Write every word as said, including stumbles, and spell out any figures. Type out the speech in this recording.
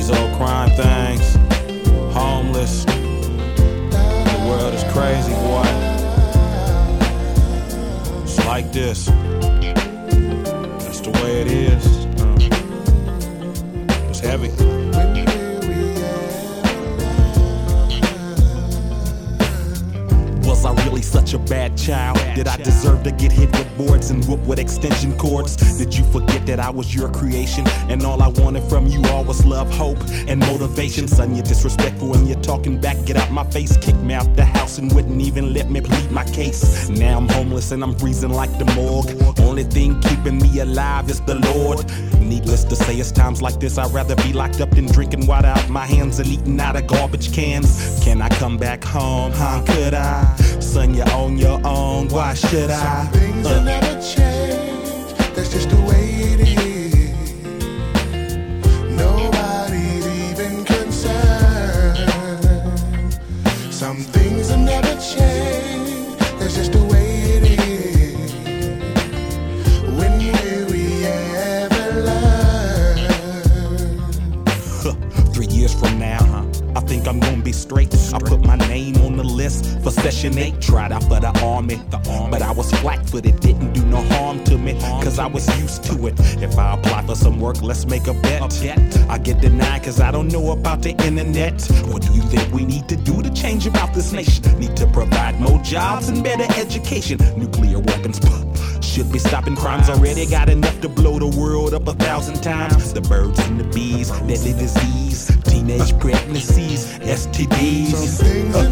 These old crime things, homeless. The world is crazy, boy. It's like this. That's the way it is. Uh, it's heavy. Was I really such a bad child? Did I deserve to get hit with boards and whooped with extension cords? Did you forget that I was your creation and all I wanted from you all was love, hope, and motivation? Son, you're disrespectful when you're talking back. Get out my face, kick me out the house and wouldn't even let me plead my case. Now I'm homeless and I'm freezing like the morgue. Only thing keeping me alive is the Lord. Needless to say, it's times like this I'd rather be locked up than drinking water out my hands and eating out of garbage cans. Can I come back home? How could I? Son, you're on your own, why should I? Some things will never change, that's just the way it is. Nobody's even concerned. Some things will never change, that's just the way it is. When will we ever learn? Three years from now, huh? I think I'm gonna be straight. I put my name on the list for session eight. Tried out for the army, but I was flat-footed. Didn't do no harm to me, cause I was used to it. If I apply for some work, let's make a bet. I get denied cause I don't know about the internet. What do you think we need to do to change about this nation? Need to provide more jobs and better education. Nuclear weapons should be stopping crimes already. Got enough to blow the world up a thousand times. The birds and the bees, deadly disease, teenage pregnancies, S T Ds. Some things